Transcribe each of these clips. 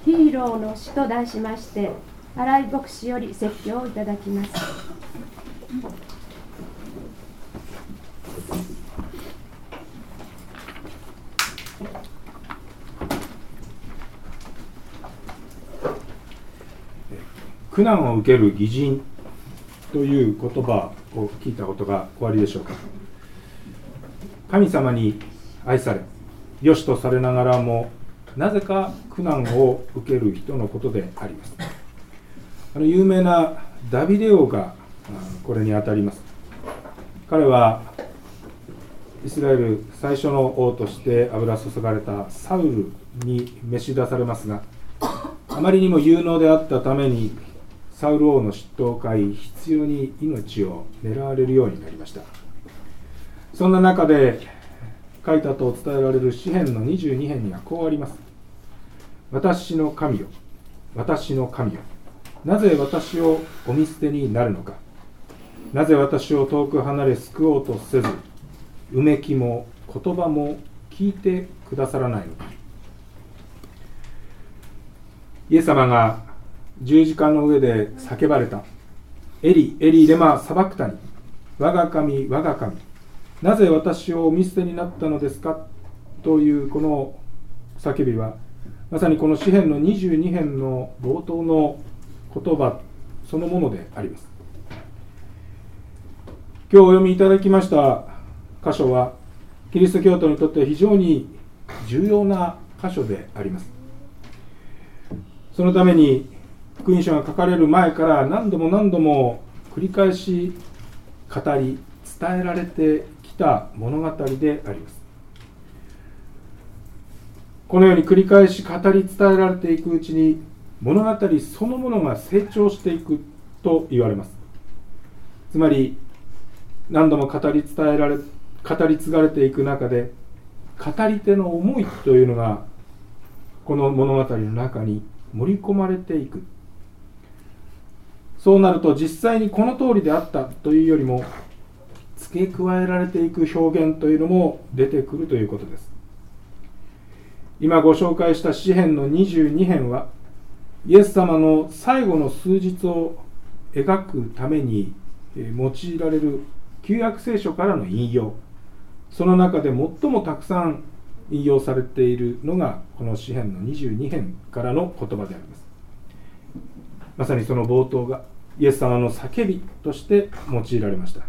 ヒーローの死と題しまして、新井牧師より説教をいただきます。 苦難を受ける義人という言葉を聞いたことがおありでしょうか。神様に愛され、良しとされながらも、なぜか苦難を受ける人のことであります。有名なダビデ王がこれにあたります。彼はイスラエル最初の王として油注がれたサウルに召し出されますが、あまりにも有能であったためにサウル王の嫉妬を買い、必要に命を狙われるようになりました。そんな中で書いたと伝えられる詩編の22編にはこうあります。私の神よ、私の神よ、なぜ私をお見捨てになるのか。なぜ私を遠く離れ救おうとせず、うめきも言葉も聞いてくださらないのか。イエス様が十字架の上で叫ばれた。エリ、エリレマサバクタニ、我が神、我が神、なぜ私をお見捨てになったのですかというこの叫びは、まさにこの詩編の22編の冒頭の言葉そのものであります。今日お読みいただきました箇所は、キリスト教徒にとって非常に重要な箇所であります。そのために福音書が書かれる前から何度も何度も繰り返し語り伝えられてきた物語であります。このように繰り返し語り伝えられていくうちに、物語そのものが成長していくと言われます。つまり何度も語り継がれていく中で、語り手の思いというのがこの物語の中に盛り込まれていく。そうなると、実際にこの通りであったというよりも、付け加えられていく表現というのも出てくるということです。今ご紹介した詩編の22編は、イエス様の最後の数日を描くために用いられる旧約聖書からの引用、その中で最もたくさん引用されているのがこの詩編の22編からの言葉であります。まさにその冒頭がイエス様の叫びとして用いられました。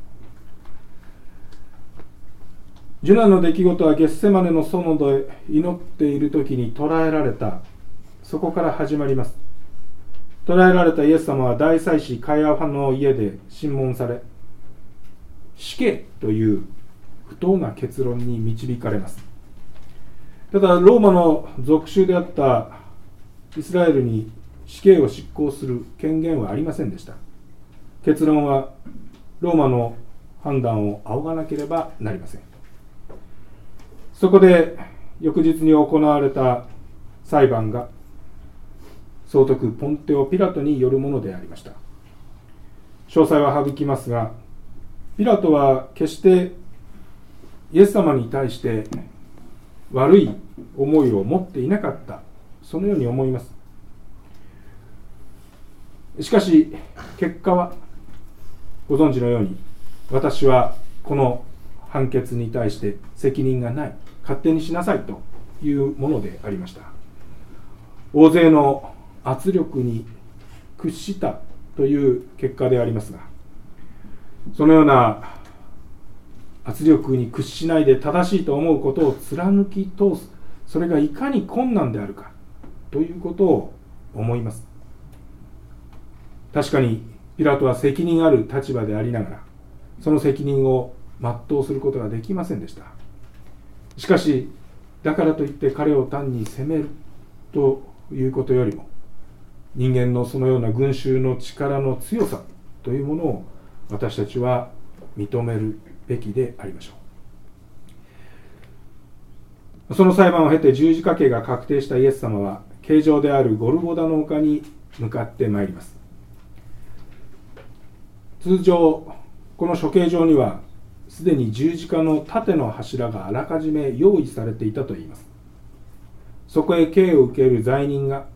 受難の出来事はゲッセマネの園で祈っている時に捕らえられた、そこから始まります。捕らえられたイエス様は大祭司カヤファの家で審問され、死刑という不当な結論に導かれます。ただローマの属州であったイスラエルに死刑を執行する権限はありませんでした。結論はローマの判断を仰がなければなりません。そこで翌日に行われた裁判が総督ポンテオ・ピラトによるものでありました。詳細は省きますが、ピラトは決してイエス様に対して悪い思いを持っていなかった、そのように思います。しかし結果はご存知のように、私はこの判決に対して責任がない、勝手にしなさいというものでありました。大勢の圧力に屈したという結果でありますが、そのような圧力に屈しないで正しいと思うことを貫き通す、それがいかに困難であるかということを思います。確かにピラトは責任ある立場でありながら、その責任を全うすることができませんでした。しかしだからといって彼を単に責めるということよりも、人間のそのような群衆の力の強さというものを私たちは認めるべきでありましょう。その裁判を経て十字架刑が確定したイエス様は、刑場であるゴルゴダの丘に向かってまいります。通常この処刑場にはすでに十字架の縦の柱があらかじめ用意されていたといいます。 そこへ刑を受ける罪人が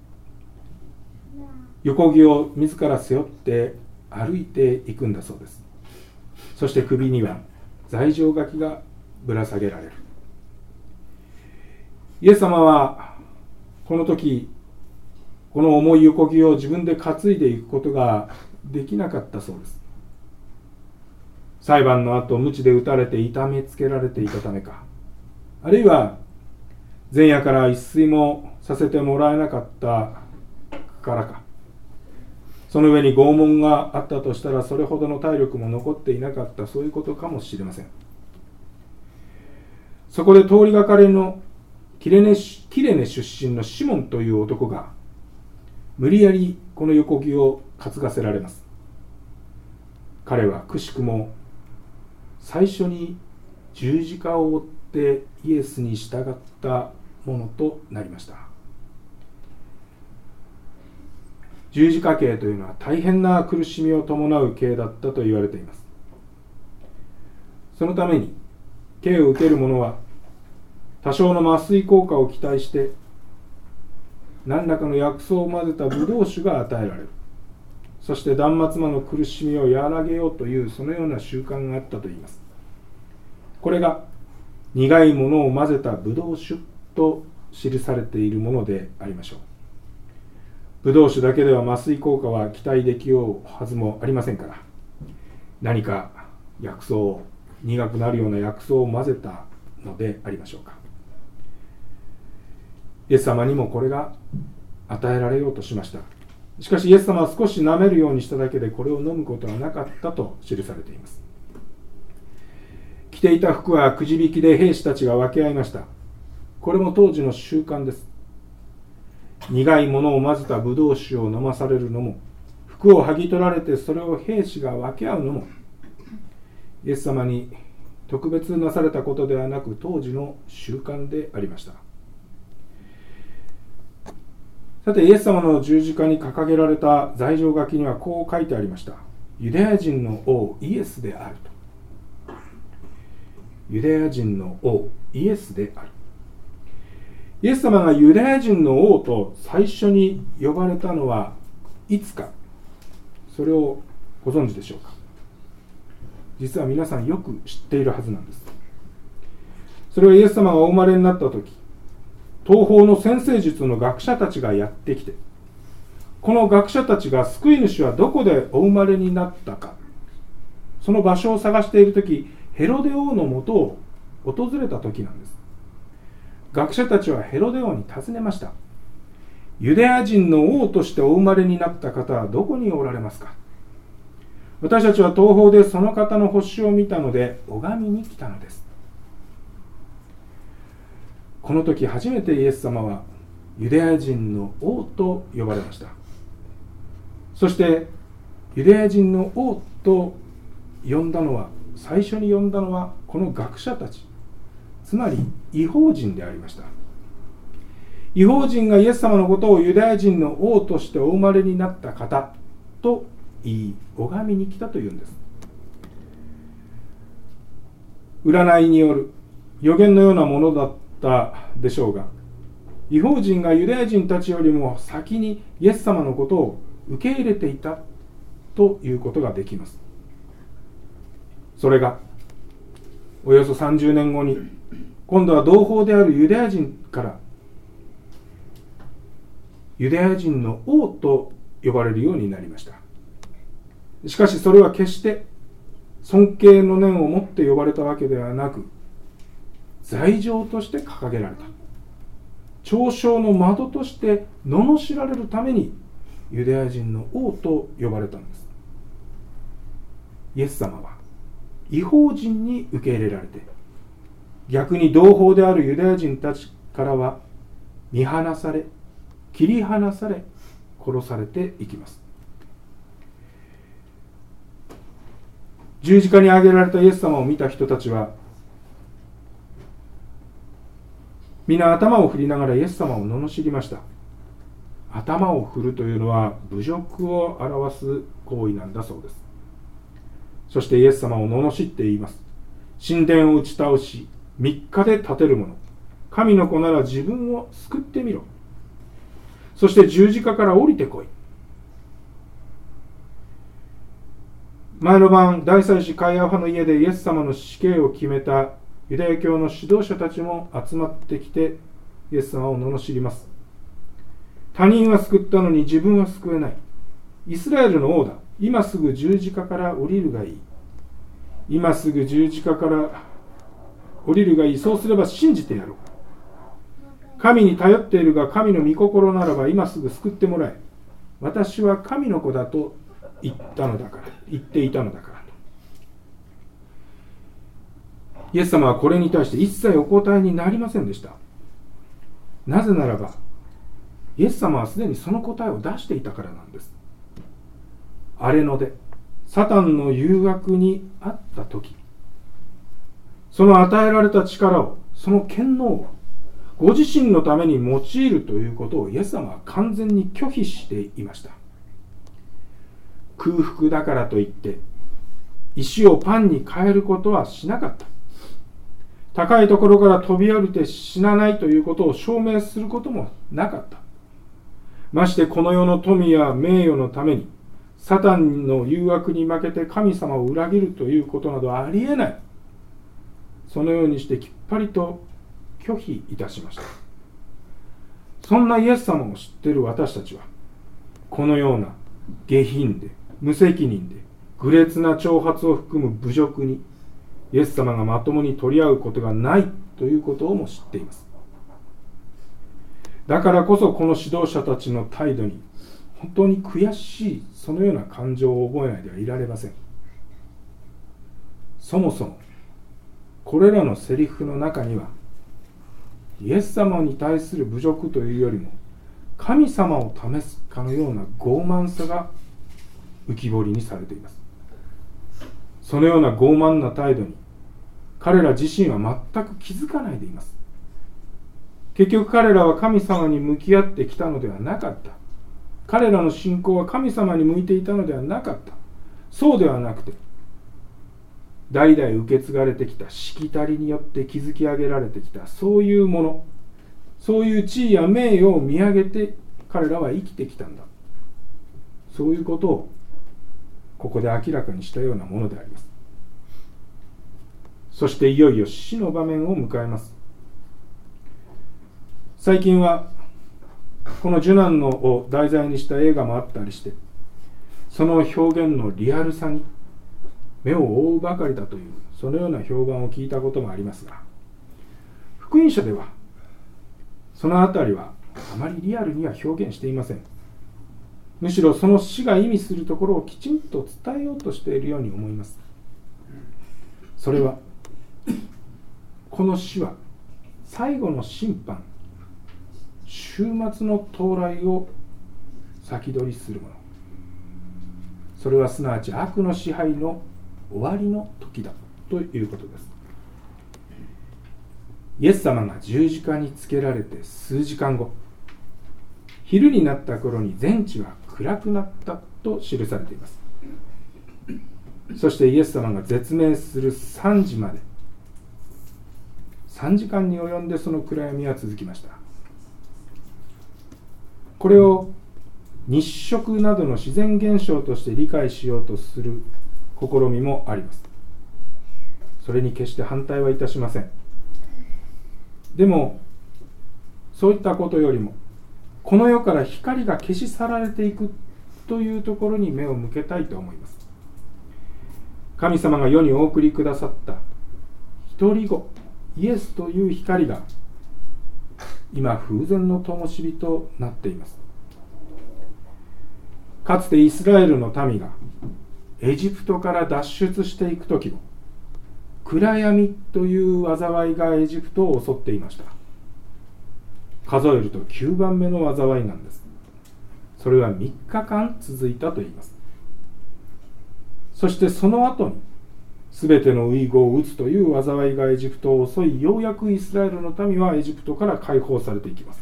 横木を自ら背負って歩いていくんだそうです。そして首には罪状書きがぶら下げられる。イエス様はこの時、この重い横木を自分で担いでいくことができなかったそうです。裁判の後、鞭で打たれて痛めつけられていたためか、あるいは前夜から一睡もさせてもらえなかったからか、その上に拷問があったとしたらそれほどの体力も残っていなかった、そういうことかもしれません。そこで通りがかりのキレネ出身のシモンという男が無理やりこの横木を担がせられます。彼はくしくも最初に十字架を追ってイエスに従ったものとなりました。十字架刑というのは大変な苦しみを伴う刑だったと言われています。そのために刑を受ける者は多少の麻酔効果を期待して何らかの薬草を混ぜたブドウ酒が与えられる。そして断末魔の苦しみを和らげようというそのような習慣があったといいます。これが苦いものを混ぜたブドウ酒と記されているものでありましょう。ブドウ酒だけでは麻酔効果は期待できようはずもありませんから、何か薬草、苦くなるような薬草を混ぜたのでありましょうか。イエス様にもこれが与えられようとしました。しかしイエス様は少し舐めるようにしただけでこれを飲むことはなかったと記されています。着ていた服はくじ引きで兵士たちが分け合いました。これも当時の習慣です。苦いものを混ぜたブドウ酒を飲まされるのも、服を剥ぎ取られてそれを兵士が分け合うのも、イエス様に特別なされたことではなく当時の習慣でありました。さて、イエス様の十字架に掲げられた罪状書きにはこう書いてありました。ユダヤ人の王イエスであると。ユダヤ人の王イエスである。イエス様がユダヤ人の王と最初に呼ばれたのはいつか、それをご存知でしょうか。実は皆さんよく知っているはずなんです。それはイエス様がお生まれになった時、東方の占星術の学者たちがやってきて、この学者たちが救い主はどこでお生まれになったか、その場所を探している時、ヘロデ王のもとを訪れた時なんです。学者たちはヘロデ王に尋ねました。ユダヤ人の王としてお生まれになった方はどこにおられますか。私たちは東方でその方の星を見たので拝みに来たのです。この時初めてイエス様はユダヤ人の王と呼ばれました。そしてユダヤ人の王と最初に呼んだのはこの学者たち、つまり異邦人でありました。異邦人がイエス様のことをユダヤ人の王としてお生まれになった方と言い拝みに来たというんです。占いによる予言のようなものだったでしょうが、異邦人がユダヤ人たちよりも先にイエス様のことを受け入れていたということができます。それがおよそ30年後に今度は同胞であるユダヤ人からユダヤ人の王と呼ばれるようになりました。しかしそれは決して尊敬の念を持って呼ばれたわけではなく、罪状として掲げられた、嘲笑の的として罵られるためにユダヤ人の王と呼ばれたんです。イエス様は異邦人に受け入れられて、逆に同胞であるユダヤ人たちからは見放され、切り離され、殺されていきます。十字架に上げられたイエス様を見た人たちは皆頭を振りながらイエス様を罵りました。頭を振るというのは侮辱を表す行為なんだそうです。そしてイエス様を罵って言います。神殿を打ち倒し3日で建てる者、 神の子なら自分を救ってみろ。そして十字架から降りてこい。前の晩、大祭司カイアファの家でイエス様の死刑を決めたユダヤ教の指導者たちも集まってきてイエス様を罵ります。他人は救ったのに自分は救えない。イスラエルの王だ。今すぐ十字架から降りるがいい。今すぐ十字架から降りるがいい。そうすれば信じてやろう。神に頼っているが神の御心ならば今すぐ救ってもらえ。私は神の子だと言っていたのだからと。イエス様はこれに対して一切お答えになりませんでした。なぜならばイエス様はすでにその答えを出していたからなんです。荒れ野でサタンの誘惑にあった時、その与えられた力を、その権能をご自身のために用いるということをイエス様は完全に拒否していました。空腹だからといって石をパンに変えることはしなかった。高いところから飛び降りて死なないということを証明することもなかった。ましてこの世の富や名誉のためにサタンの誘惑に負けて神様を裏切るということなどありえない。そのようにしてきっぱりと拒否いたしました。そんなイエス様を知っている私たちは、このような下品で無責任で愚劣な挑発を含む侮辱にイエス様がまともに取り合うことがないということをも知っています。だからこそこの指導者たちの態度に本当に悔しい、そのような感情を覚えないではいられません。そもそもこれらのセリフの中にはイエス様に対する侮辱というよりも神様を試すかのような傲慢さが浮き彫りにされています。そのような傲慢な態度に彼ら自身は全く気づかないでいます。結局彼らは神様に向き合ってきたのではなかった。彼らの信仰は神様に向いていたのではなかった。そうではなくて、代々受け継がれてきたしきたりによって築き上げられてきたそういうもの、そういう地位や名誉を見上げて彼らは生きてきたんだ。そういうことをここで明らかにしたようなものであります。そしていよいよ死の場面を迎えます。最近はこの受難を題材にした映画もあったりして、その表現のリアルさに目を覆うばかりだというそのような評判を聞いたこともありますが、福音書ではそのあたりはあまりリアルには表現していません。むしろその死が意味するところをきちんと伝えようとしているように思います。それはこの死は最後の審判、終末の到来を先取りするもの。それはすなわち悪の支配の終わりの時だということです。イエス様が十字架につけられて数時間後、昼になった頃に全地は暗くなったと記されています。そしてイエス様が絶命する3時まで3時間に及んでその暗闇は続きました。これを日食などの自然現象として理解しようとする試みもあります。それに決して反対はいたしません。でもそういったことよりもこの世から光が消し去られていくというところに目を向けたいと思います。神様が世にお送りくださった一人子イエスという光が今風前の灯火となっています。かつてイスラエルの民がエジプトから脱出していくときも暗闇という災いがエジプトを襲っていました。数えると9番目の災いなんです。それは3日間続いたといいます。そしてその後に全ての遺語を打つという災いがエジプトを襲い、ようやくイスラエルの民はエジプトから解放されていきます。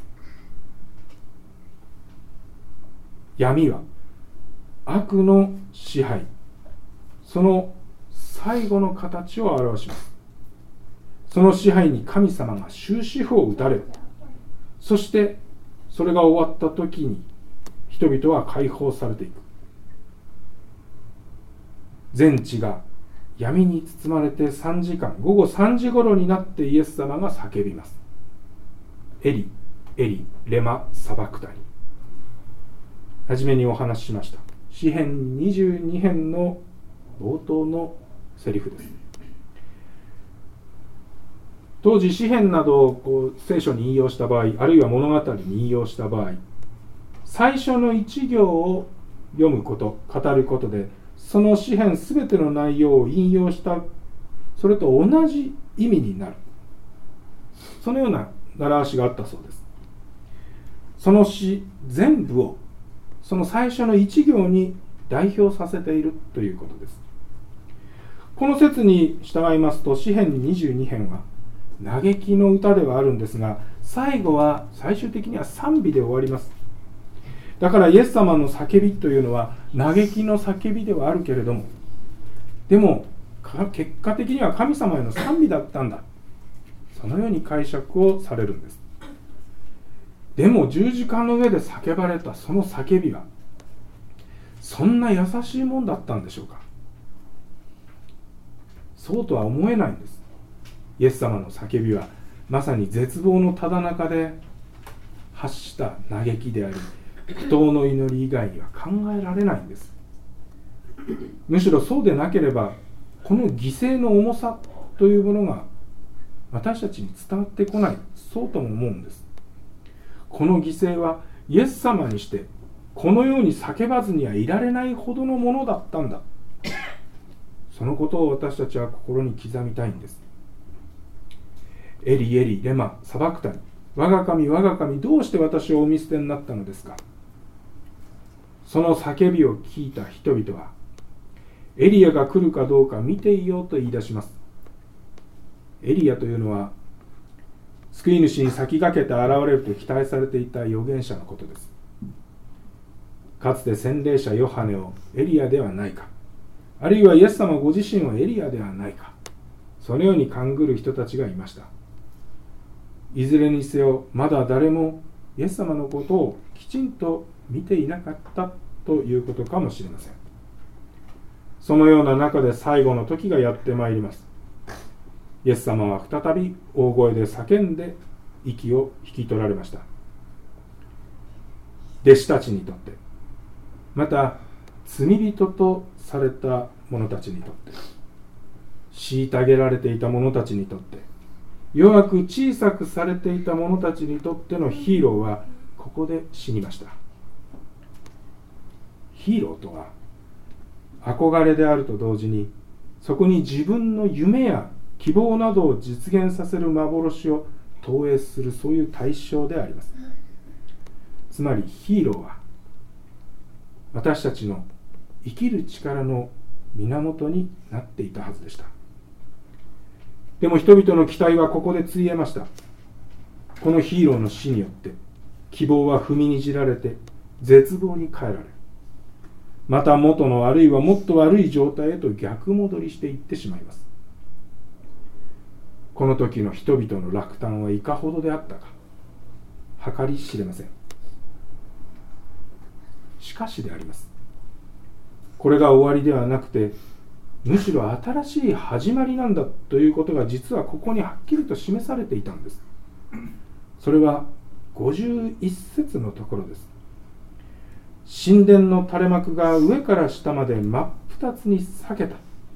闇は悪の支配、その最後の形を表します。 その支配に神様が終止符を打たれる。そしてそれが終わった時に人々は解放されていく。全地が闇に包まれて午後3時頃になってイエス様が叫びます。エリエリレマサバクタニ。はじめにお話ししました詩編22編の冒頭のセリフです。当時詩編などを聖書に引用した場合、あるいは物語に引用した場合、最初の一行を読むこと、語ることで、その詩編すべての内容を引用した、それと同じ意味になる。そのような習わしがあったそうです。その詩全部を、その最初の一行に代表させているということです。この説に従いますと、詩編22編は嘆きの歌ではあるんですが、最終的には賛美で終わります。だからイエス様の叫びというのは嘆きの叫びではあるけれども、でも結果的には神様への賛美だったんだ、そのように解釈をされるんです。でも十字架の上で叫ばれたその叫びはそんな優しいもんだったんでしょうか。そうとは思えないんです。イエス様の叫びはまさに絶望のただ中で発した嘆きであり、祈祷の祈り以外には考えられないんです。むしろそうでなければ、この犠牲の重さというものが私たちに伝わってこない、そうとも思うんです。この犠牲はイエス様にしてこのように叫ばずにはいられないほどのものだったんだ、そのことを私たちは心に刻みたいんです。エリエリレマサバクタニ、我が神我が神、どうして私をお見捨てになったのですか。その叫びを聞いた人々は、エリアが来るかどうか見ていようと言い出します。エリアというのは救い主に先駆けて現れると期待されていた預言者のことです。かつて洗礼者ヨハネをエリアではないか、あるいはイエス様ご自身をエリアではないか、そのように勘ぐる人たちがいました。いずれにせよまだ誰もイエス様のことをきちんと見ていなかったということかもしれません。そのような中で最後の時がやってまいります。イエス様は再び大声で叫んで息を引き取られました。弟子たちにとって、また罪人とされた者たちにとって、虐げられていた者たちにとって、弱く小さくされていた者たちにとってのヒーローはここで死にました。ヒーローとは憧れであると同時に、そこに自分の夢や希望などを実現させる幻を投影する、そういう対象であります。つまりヒーローは私たちの生きる力の源になっていたはずでした。でも人々の期待はここでついえました。このヒーローの死によって希望は踏みにじられて絶望に変えられ、また元のあるいはもっと悪い状態へと逆戻りしていってしまいます。この時の人々の落胆はいかほどであったか計り知れません。しかしであります。これが終わりではなくて、むしろ新しい始まりなんだということが実はここにはっきりと示されていたんです。それは51節のところです。神殿の垂れ幕が上から下まで真っ二つに裂けた。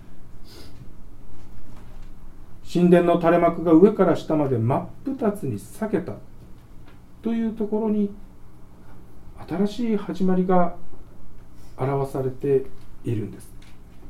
神殿の垂れ幕が上から下まで真っ二つに裂けたというところに新しい始まりが表されているんです。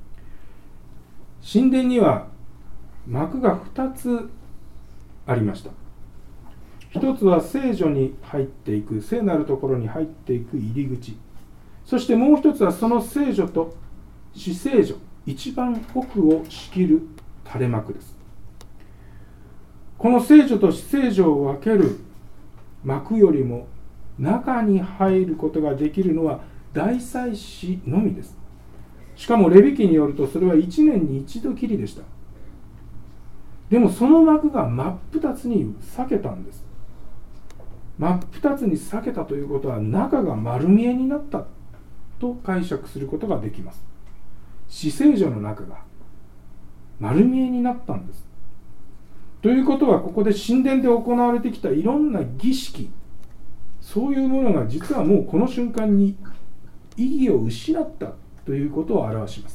神殿には幕が2つありました。一つは聖所に入っていく、聖なるところに入っていく入り口、そしてもう一つはその聖所と至聖所、一番奥を仕切る垂れ幕です。この聖所と至聖所を分ける幕よりも中に入ることができるのは大祭司のみです。しかもレビ記によるとそれは1年に一度きりでした。 でもその幕が真っ二つに裂けたんです。真っ二つに裂けたということは、中が丸見えになったと解釈することができます。至聖所の中が丸見えになったんです。ということは、ここで神殿で行われてきたいろんな儀式、そういうものが実はもうこの瞬間に意義を失ったということを表します。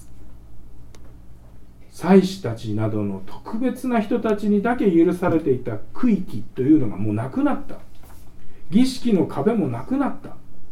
祭司たちなどの特別な人たちにだけ許されていた区域というのがもうなくなった。儀式の壁もなくなった。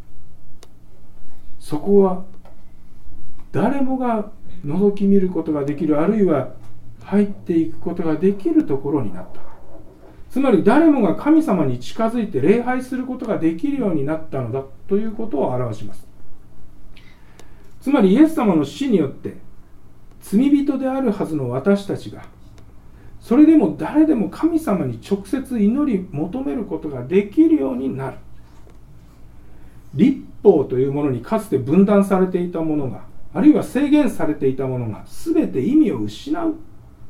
そこは誰もが覗き見ることができる、あるいは入っていくことができるところになった。つまり誰もが神様に近づいて礼拝することができるようになったのだということを表します。つまりイエス様の死によって罪人であるはずの私たちが、それでも誰でも神様に直接祈り求めることができるようになる。律法というものにかつて分断されていたものが、あるいは制限されていたものが全て意味を失う。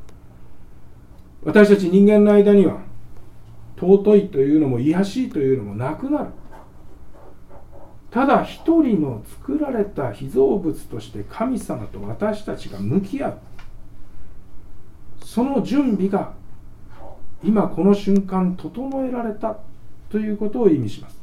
私たち人間の間には尊いというのも卑しいというのもなくなる。ただ一人の作られた被造物として神様と私たちが向き合う、その準備が今この瞬間整えられたということを意味します。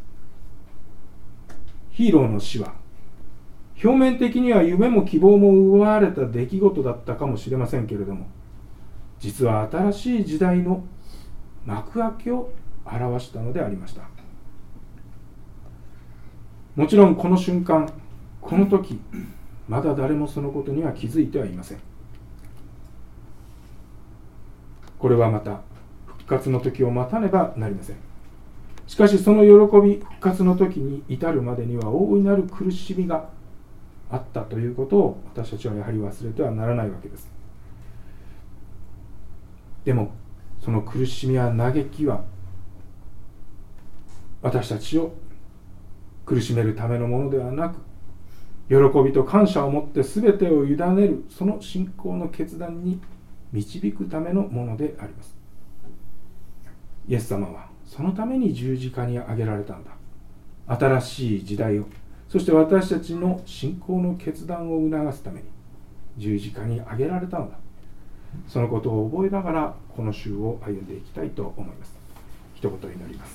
ヒーローの死は表面的には夢も希望も奪われた出来事だったかもしれませんけれども、実は新しい時代の幕開けを表したのでありました。もちろんこの瞬間、この時、まだ誰もそのことには気づいてはいません。これはまた復活の時を待たねばなりません。しかしその喜び、復活の時に至るまでには大いなる苦しみがあったということを私たちはやはり忘れてはならないわけです。でもその苦しみや嘆きは私たちを苦しめるためのものではなく、喜びと感謝を持って全てを委ねる、その信仰の決断に導くためのものであります。イエス様はそのために十字架に上げられたんだ。新しい時代を、そして私たちの信仰の決断を促すために十字架に上げられたのだ。そのことを覚えながらこの週を歩んでいきたいと思います。一言祈ります。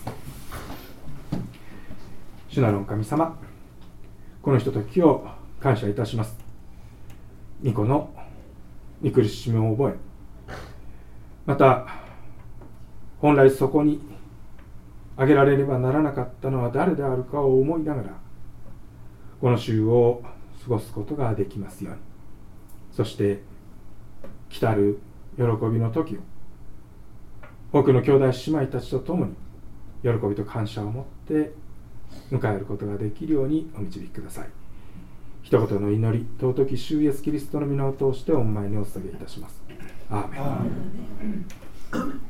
主なる神様、このひとときを感謝いたします。御子の御苦しみを覚え、また本来そこに挙げられればならなかったのは誰であるかを思いながらこの週を過ごすことができますように、そして来たる喜びの時を多くの兄弟姉妹たちと共に喜びと感謝を持って迎えることができるようにお導きください。一言の祈り、尊き主イエスキリストの御名を通してお前にお捧げいたします。アーメン。